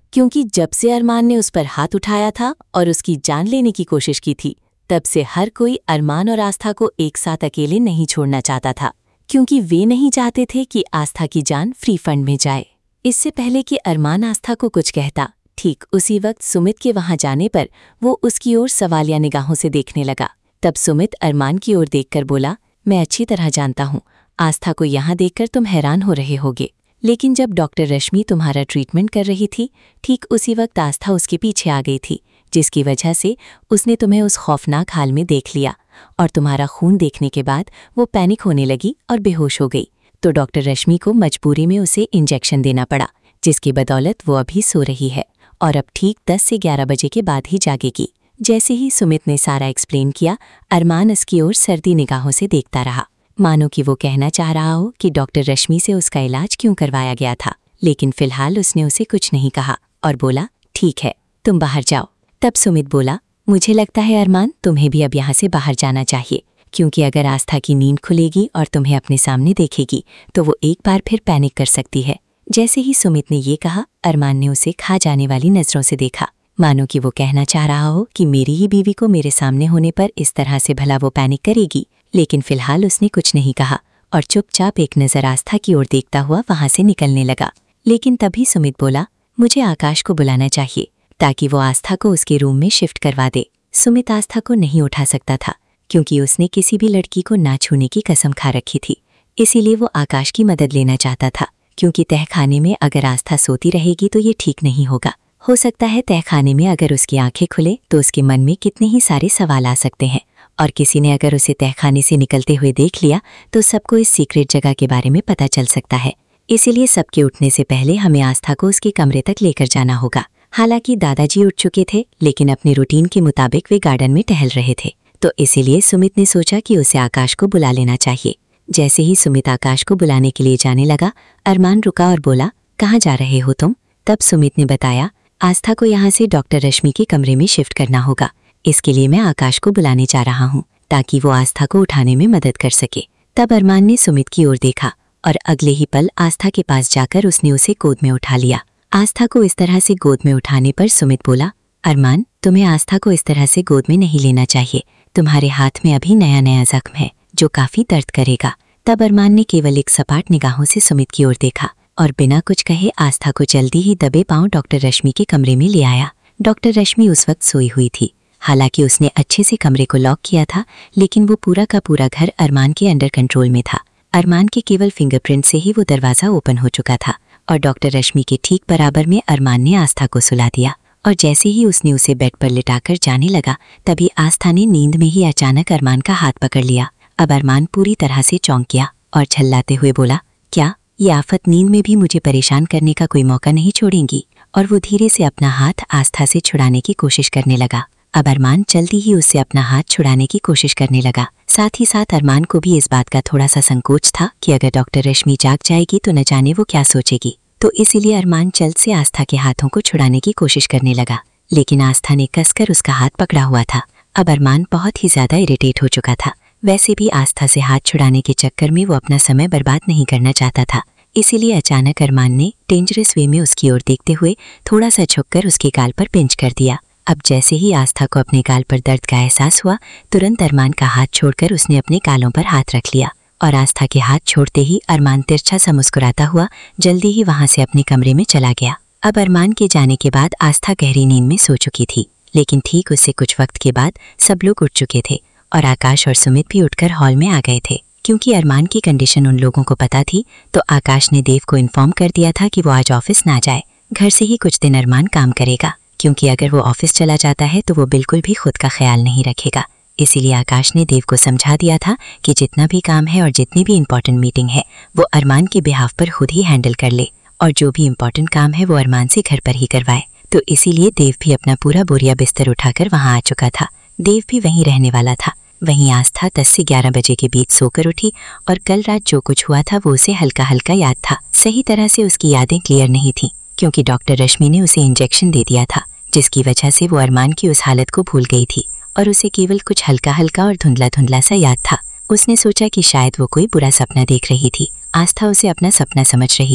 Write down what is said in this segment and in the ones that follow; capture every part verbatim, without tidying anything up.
क्योंकि जब से अरमान ने उस पर हाथ उठाया था और उसकी जान लेने की कोशिश की थी, तब से हर कोई अरमान और आस्था को एक साथ अकेले नहीं छोड़ना चाहता था, क्योंकि वे नहीं चाहते थे कि आस्था की जान फ्री फंड में जाए। इससे पहले कि अरमान आस्था को कुछ कहता, ठीक उसी वक्त सुमित के वहां जाने पर वो उसकी ओर सवालिया निगाहों से देखने लगा। तब सुमित अरमान की ओर देखकर बोला, मैं अच्छी तरह जानता हूँ आस्था को यहाँ देखकर तुम हैरान हो रहे होगे, लेकिन जब डॉक्टर रश्मि तुम्हारा ट्रीटमेंट कर रही थी, ठीक उसी वक्त आस्था उसके पीछे आ गई थी, जिसकी वजह से उसने तुम्हें उस खौफनाक हाल में देख लिया और तुम्हारा खून देखने के बाद वो पैनिक होने लगी और बेहोश हो गई। तो डॉक्टर रश्मि को मजबूरी में उसे इंजेक्शन देना पड़ा, जिसकी बदौलत वो अभी सो रही है और अब ठीक दस से ग्यारह बजे के बाद ही जागेगी। जैसे ही सुमित ने सारा एक्सप्लेन किया, अरमान उसकी ओर सर्दी निगाहों से देखता रहा, मानो कि वो कहना चाह रहा हो कि डॉक्टर रश्मि से उसका इलाज क्यों करवाया गया था। लेकिन फिलहाल उसने उसे कुछ नहीं कहा और बोला, ठीक है, तुम बाहर जाओ। तब सुमित बोला, मुझे लगता है अरमान तुम्हें भी अब यहाँ से बाहर जाना चाहिए, क्योंकि अगर आस्था की नींद खुलेगी और तुम्हें अपने सामने देखेगी तो वो एक बार फिर पैनिक कर सकती है। जैसे ही सुमित ने ये कहा, अरमान ने उसे खा जाने वाली नजरों से देखा, मानो कि वो कहना चाह रहा हो कि मेरी ही बीवी को मेरे सामने होने पर इस तरह से भला वो पैनिक करेगी। लेकिन फिलहाल उसने कुछ नहीं कहा और चुपचाप एक नज़र आस्था की ओर देखता हुआ वहां से निकलने लगा। लेकिन तभी सुमित बोला, मुझे आकाश को बुलाना चाहिए ताकि वो आस्था को उसके रूम में शिफ्ट करवा दे। सुमित आस्था को नहीं उठा सकता था, क्योंकि उसने किसी भी लड़की को ना छूने की कसम खा रखी थी। इसीलिए वो आकाश की मदद लेना चाहता था, क्योंकि तहखाने में अगर आस्था सोती रहेगी तो ये ठीक नहीं होगा। हो सकता है तहखाने में अगर उसकी आंखें खुले तो उसके मन में कितने ही सारे सवाल आ सकते हैं, और किसी ने अगर उसे तहखाने से निकलते हुए देख लिया तो सबको इस सीक्रेट जगह के बारे में पता चल सकता है। इसीलिए सबके उठने से पहले हमें आस्था को उसके कमरे तक लेकर जाना होगा। हालांकि दादाजी उठ चुके थे, लेकिन अपने रूटीन के मुताबिक वे गार्डन में टहल रहे थे, तो इसीलिए सुमित ने सोचा कि उसे आकाश को बुला लेना चाहिए। जैसे ही सुमित आकाश को बुलाने के लिए जाने लगा, अरमान रुका और बोला, कहाँ जा रहे हो तुम? तब सुमित ने बताया, आस्था को यहाँ से डॉक्टर रश्मि के कमरे में शिफ्ट करना होगा, इसके लिए मैं आकाश को बुलाने जा रहा हूँ ताकि वो आस्था को उठाने में मदद कर सके। तब अरमान ने सुमित की ओर देखा और अगले ही पल आस्था के पास जाकर उसने उसे गोद में उठा लिया। आस्था को इस तरह से गोद में उठाने पर सुमित बोला, अरमान, तुम्हें आस्था को इस तरह से गोद में नहीं लेना चाहिए, तुम्हारे हाथ में अभी नया नया जख्म है जो काफी दर्द करेगा। तब अरमान ने केवल एक सपाट निगाहों से सुमित की ओर देखा और बिना कुछ कहे आस्था को जल्दी ही दबे पांव डॉक्टर रश्मि के कमरे में ले आया। डॉक्टर रश्मि उस वक्त सोई हुई थी। हालांकि उसने अच्छे से कमरे को लॉक किया था, लेकिन वो पूरा का पूरा घर अरमान के अंडर कंट्रोल में था। अरमान के केवल फिंगरप्रिंट से ही वो दरवाज़ा ओपन हो चुका था और डॉक्टर रश्मि के ठीक बराबर में अरमान ने आस्था को सुला दिया। और जैसे ही उसने उसे बेड पर लिटाकर जाने लगा, तभी आस्था ने नींद में ही अचानक अरमान का हाथ पकड़ लिया। अब अरमान पूरी तरह से चौंक गया और झल्लाते हुए बोला, क्या ये आफत नींद में भी मुझे परेशान करने का कोई मौका नहीं छोड़ेंगी? और वो धीरे से अपना हाथ आस्था से छुड़ाने की कोशिश करने लगा। अब अरमान जल्दी ही उससे अपना हाथ छुड़ाने की कोशिश करने लगा। साथ ही साथ अरमान को भी इस बात का थोड़ा सा संकोच था कि अगर डॉक्टर रश्मि जाग जाएगी तो न जाने वो क्या सोचेगी। तो इसीलिए अरमान जल्द से आस्था के हाथों को छुड़ाने की कोशिश करने लगा, लेकिन आस्था ने कसकर उसका हाथ पकड़ा हुआ था। अब अरमान बहुत ही ज्यादा इरिटेट हो चुका था। वैसे भी आस्था से हाथ छुड़ाने के चक्कर में वो अपना समय बर्बाद नहीं करना चाहता था। इसीलिए अचानक अरमान ने डेंजरस वे में उसकी ओर देखते हुए थोड़ा सा झुककर उसके गाल पर पिंच कर दिया। अब जैसे ही आस्था को अपने गाल पर दर्द का एहसास हुआ, तुरंत अरमान का हाथ छोड़कर उसने अपने गालों पर हाथ रख लिया और आस्था के हाथ छोड़ते ही अरमान तिरछा सा मुस्कुराता हुआ जल्दी ही वहां से अपने कमरे में चला गया। अब अरमान के जाने के बाद आस्था गहरी नींद में सो चुकी थी, लेकिन ठीक उससे कुछ वक्त के बाद सब लोग उठ चुके थे और आकाश और सुमित भी उठकर हॉल में आ गए थे। क्योंकि अरमान की कंडीशन उन लोगों को पता थी, तो आकाश ने देव को इन्फॉर्म कर दिया था कि वो आज ऑफिस ना जाए, घर से ही कुछ दिन अरमान काम करेगा, क्योंकि अगर वो ऑफिस चला जाता है तो वो बिल्कुल भी खुद का ख्याल नहीं रखेगा। इसीलिए आकाश ने देव को समझा दिया था कि जितना भी काम है और जितनी भी इम्पोर्टेंट मीटिंग है वो अरमान के बिहाफ पर खुद ही हैंडल कर ले, और जो भी इम्पोर्टेंट काम है वो अरमान से घर पर ही करवाए। तो इसीलिए देव भी अपना पूरा बोरिया बिस्तर उठाकर वहाँ आ चुका था। देव भी वहीं रहने वाला था। वहीं आस्था दस से ग्यारह बजे के बीच सोकर उठी और कल रात जो कुछ हुआ था वो उसे हल्का हल्का याद था। सही तरह से उसकी यादें क्लियर नहीं थी, क्योंकि डॉक्टर रश्मि ने उसे इंजेक्शन दे दिया था, जिसकी वजह से वो अरमान की उस हालत को भूल गई थी और उसे केवल कुछ हल्का हल्का और धुंधला धुंधला सा याद था। उसने सोचा कि शायद वो कोई बुरा सपना देख रही थी। आस्था उसे अपना सपना समझ रही थी,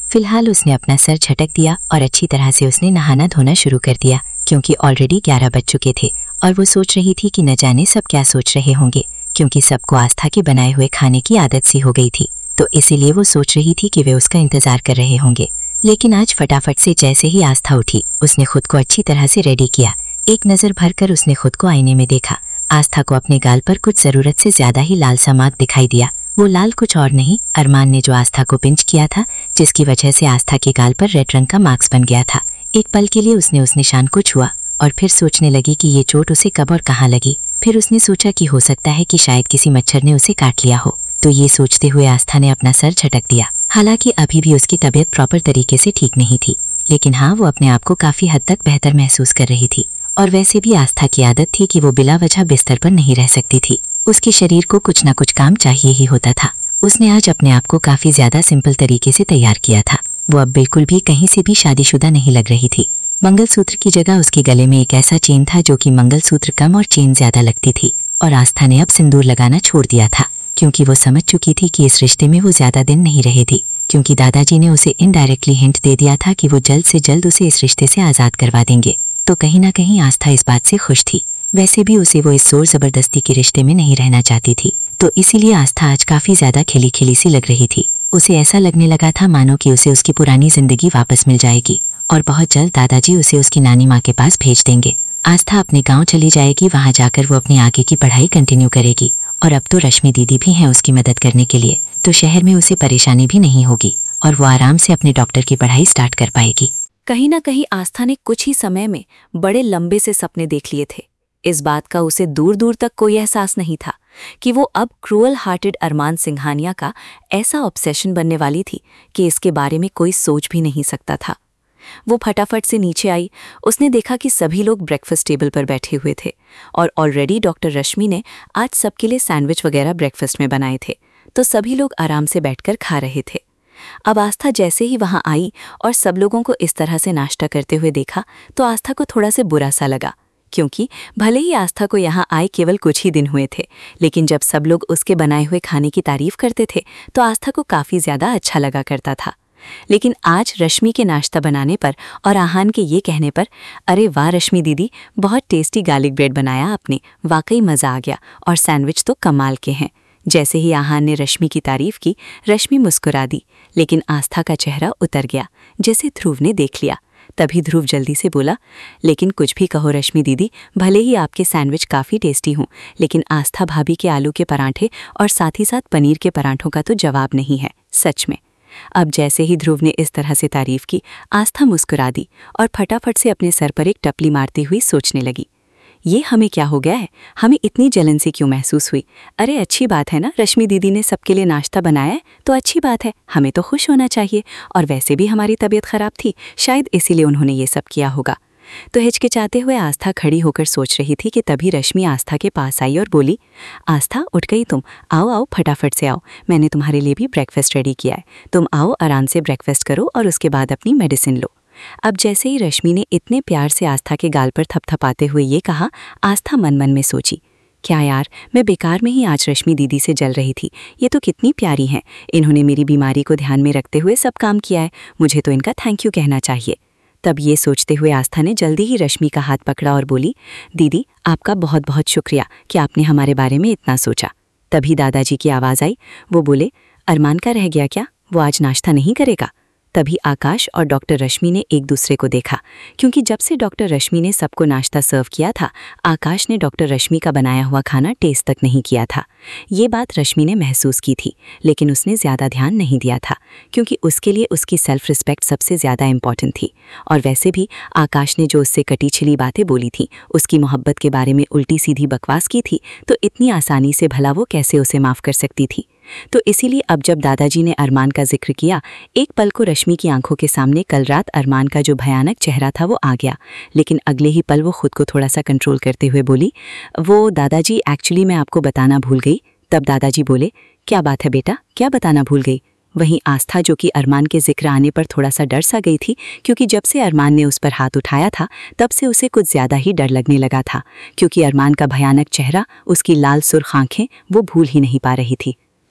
फिलहाल उसने अपना सर झटक दिया और अच्छी तरह से उसने नहाना धोना शुरू कर दिया, क्योंकि ऑलरेडी ग्यारह बज चुके थे और वो सोच रही थी कि न जाने सब क्या सोच रहे होंगे, क्योंकि सबको आस्था के बनाए हुए खाने की आदत सी हो गई थी। तो इसीलिए वो सोच रही थी कि वे उसका इंतजार कर रहे होंगे। लेकिन आज फटाफट से जैसे ही आस्था उठी, उसने खुद को अच्छी तरह से रेडी किया। एक नज़र भरकर उसने खुद को आईने में देखा। आस्था को अपने गाल पर कुछ ज़रूरत से ज़्यादा ही लाल सा मार्क दिखाई दिया। वो लाल कुछ और नहीं, अरमान ने जो आस्था को पिंच किया था, जिसकी वजह से आस्था के गाल पर रेड रंग का मार्क्स बन गया था। एक पल के लिए उसने उस निशान को छुआ और फिर सोचने लगी कि ये चोट उसे कब और कहाँ लगी। फिर उसने सोचा कि हो सकता है कि शायद किसी मच्छर ने उसे काट लिया हो। तो ये सोचते हुए आस्था ने अपना सर झटक दिया। हालांकि अभी भी उसकी तबीयत प्रॉपर तरीके से ठीक नहीं थी, लेकिन हाँ, वो अपने आप को काफ़ी हद तक बेहतर महसूस कर रही थी। और वैसे भी आस्था की आदत थी कि वो बिला वजह बिस्तर पर नहीं रह सकती थी। उसके शरीर को कुछ ना कुछ काम चाहिए ही होता था। उसने आज अपने आप को काफ़ी ज़्यादा सिंपल तरीके से तैयार किया था। वो अब बिल्कुल भी कहीं से भी शादीशुदा नहीं लग रही थी। मंगलसूत्र की जगह उसके गले में एक ऐसा चेन था जो कि मंगलसूत्र कम और चेन ज़्यादा लगती थी। और आस्था ने अब सिंदूर लगाना छोड़ दिया था, क्योंकि वो समझ चुकी थी कि इस रिश्ते में वो ज़्यादा दिन नहीं रहे थी, क्योंकि दादाजी ने उसे इनडायरेक्टली हिंट दे दिया था कि वो जल्द से जल्द उसे इस रिश्ते से आज़ाद करवा देंगे। तो कहीं ना कहीं आस्था इस बात से खुश थी। वैसे भी उसे वो इस जोर ज़बरदस्ती के रिश्ते में नहीं रहना चाहती थी। तो इसीलिए आस्था आज काफ़ी ज़्यादा खिली खिली सी लग रही थी। उसे ऐसा लगने लगा था मानो कि उसे उसकी पुरानी ज़िंदगी वापस मिल जाएगी और बहुत जल्द दादाजी उसे उसकी नानी माँ के पास भेज देंगे। आस्था अपने गाँव चली जाएगी, वहाँ जाकर वो अपनी आगे की पढ़ाई कंटिन्यू करेगी। और अब तो रश्मि दीदी भी हैं उसकी मदद करने के लिए, तो शहर में उसे परेशानी भी नहीं होगी और वो आराम से अपने डॉक्टर की पढ़ाई स्टार्ट कर पाएगी। कहीं ना कहीं आस्था ने कुछ ही समय में बड़े लंबे से सपने देख लिए थे। इस बात का उसे दूर दूर तक कोई एहसास नहीं था कि वो अब क्रूअल हार्टेड अरमान सिंघानिया का ऐसा ऑब्सेशन बनने वाली थी कि इसके बारे में कोई सोच भी नहीं सकता था। वो फटाफट से नीचे आई। उसने देखा कि सभी लोग ब्रेकफास्ट टेबल पर बैठे हुए थे और ऑलरेडी डॉक्टर रश्मि ने आज सबके लिए सैंडविच वगैरह ब्रेकफास्ट में बनाए थे, तो सभी लोग आराम से बैठकर खा रहे थे। अब आस्था जैसे ही वहां आई और सब लोगों को इस तरह से नाश्ता करते हुए देखा, तो आस्था को थोड़ा से बुरा सा लगा, क्योंकि भले ही आस्था को यहाँ आए केवल कुछ ही दिन हुए थे, लेकिन जब सब लोग उसके बनाए हुए खाने की तारीफ करते थे तो आस्था को काफ़ी ज़्यादा अच्छा लगा करता था। लेकिन आज रश्मि के नाश्ता बनाने पर और आहान के ये कहने पर, अरे वाह रश्मि दीदी, बहुत टेस्टी गार्लिक ब्रेड बनाया आपने, वाकई मज़ा आ गया, और सैंडविच तो कमाल के हैं। जैसे ही आहान ने रश्मि की तारीफ की, रश्मि मुस्कुरा दी, लेकिन आस्था का चेहरा उतर गया जैसे ध्रुव ने देख लिया। तभी ध्रुव जल्दी से बोला, लेकिन कुछ भी कहो रश्मि दीदी, भले ही आपके सैंडविच काफ़ी टेस्टी हों, लेकिन आस्था भाभी के आलू के पराठे और साथ ही साथ पनीर के पराठों का तो जवाब नहीं है, सच में। अब जैसे ही ध्रुव ने इस तरह से तारीफ की, आस्था मुस्कुरा दी और फटाफट से अपने सर पर एक टपली मारती हुई सोचने लगी, ये हमें क्या हो गया है, हमें इतनी जलन सी क्यों महसूस हुई। अरे अच्छी बात है ना, रश्मि दीदी ने सबके लिए नाश्ता बनाया है तो अच्छी बात है, हमें तो खुश होना चाहिए। और वैसे भी हमारी तबीयत खराब थी, शायद इसीलिए उन्होंने ये सब किया होगा। तो हिचकिचाते हुए आस्था खड़ी होकर सोच रही थी कि तभी रश्मि आस्था के पास आई और बोली, आस्था उठ गई तुम, आओ आओ फटाफट से आओ, मैंने तुम्हारे लिए भी ब्रेकफास्ट रेडी किया है, तुम आओ आराम से ब्रेकफास्ट करो और उसके बाद अपनी मेडिसिन लो। अब जैसे ही रश्मि ने इतने प्यार से आस्था के गाल पर थपथपाते हुए ये कहा, आस्था मन मन में सोची, क्या यार, मैं बेकार में ही आज रश्मि दीदी से जल रही थी, ये तो कितनी प्यारी हैं, इन्होंने मेरी बीमारी को ध्यान में रखते हुए सब काम किया है, मुझे तो इनका थैंक यू कहना चाहिए। तब ये सोचते हुए आस्था ने जल्दी ही रश्मि का हाथ पकड़ा और बोली, दीदी आपका बहुत बहुत शुक्रिया कि आपने हमारे बारे में इतना सोचा। तभी दादाजी की आवाज़ आई, वो बोले, अरमान का रह गया क्या, वो आज नाश्ता नहीं करेगा। तभी आकाश और डॉक्टर रश्मि ने एक दूसरे को देखा, क्योंकि जब से डॉक्टर रश्मि ने सबको नाश्ता सर्व किया था, आकाश ने डॉक्टर रश्मि का बनाया हुआ खाना टेस्ट तक नहीं किया था। ये बात रश्मि ने महसूस की थी, लेकिन उसने ज़्यादा ध्यान नहीं दिया था, क्योंकि उसके लिए उसकी सेल्फ रिस्पेक्ट सबसे ज़्यादा इम्पॉर्टेंट थी। और वैसे भी आकाश ने जो उससे कटी छिली बातें बोली थी, उसकी मोहब्बत के बारे में उल्टी सीधी बकवास की थी, तो इतनी आसानी से भला वो कैसे उसे माफ़ कर सकती थी। तो इसीलिए अब जब दादाजी ने अरमान का जिक्र किया, एक पल को रश्मि की आंखों के सामने कल रात अरमान का जो भयानक चेहरा था वो आ गया, लेकिन अगले ही पल वो खुद को थोड़ा सा कंट्रोल करते हुए बोली, वो दादाजी एक्चुअली मैं आपको बताना भूल गई। तब दादाजी बोले, क्या बात है बेटा, क्या बताना भूल गई। वहीं आस्था, जो कि अरमान के जिक्र आने पर थोड़ा सा डर सा गई थी, क्योंकि जब से अरमान ने उस पर हाथ उठाया था तब से उसे कुछ ज़्यादा ही डर लगने लगा था, क्योंकि अरमान का भयानक चेहरा, उसकी लाल सुर्ख आंखें वो भूल ही नहीं पा रही थी।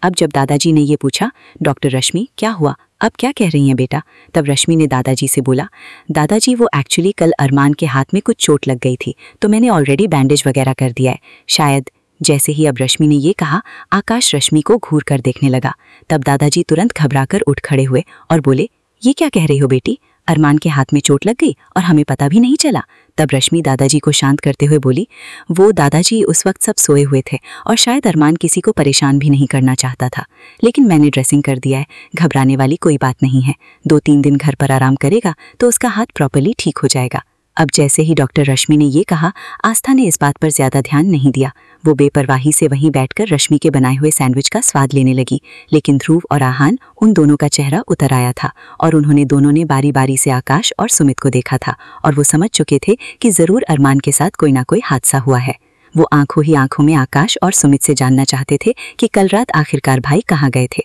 अब जब दादाजी ने ये पूछा, डॉक्टर रश्मि क्या हुआ, अब क्या कह रही हैं बेटा, तब रश्मि ने दादाजी से बोला, दादाजी वो एक्चुअली कल अरमान के हाथ में कुछ चोट लग गई थी तो मैंने ऑलरेडी बैंडेज वगैरह कर दिया है, शायद। जैसे ही अब रश्मि ने ये कहा, आकाश रश्मि को घूर कर देखने लगा। तब दादाजी तुरंत घबराकर उठ खड़े हुए और बोले, ये क्या कह रही हो बेटी, अरमान के हाथ में चोट लग गई और हमें पता भी नहीं चला। तब रश्मि दादाजी को शांत करते हुए बोली, वो दादाजी उस वक्त सब सोए हुए थे और शायद अरमान किसी को परेशान भी नहीं करना चाहता था, लेकिन मैंने ड्रेसिंग कर दिया है, घबराने वाली कोई बात नहीं है। दो तीन दिन घर पर आराम करेगा तो उसका हाथ प्रॉपर्ली ठीक हो जाएगा। अब जैसे ही डॉक्टर रश्मि ने ये कहा, आस्था ने इस बात पर ज्यादा ध्यान नहीं दिया। वो बेपरवाही से वहीं बैठकर रश्मि के बनाए हुए सैंडविच का स्वाद लेने लगी। लेकिन ध्रुव और आहान, उन दोनों का चेहरा उतर आया था और उन्होंने दोनों ने बारी बारी से आकाश और सुमित को देखा था और वो समझ चुके थे कि जरूर अरमान के साथ कोई ना कोई हादसा हुआ है। वो आंखों ही आंखों में आकाश और सुमित से जानना चाहते थे कि कल रात आखिरकार भाई कहाँ गए थे।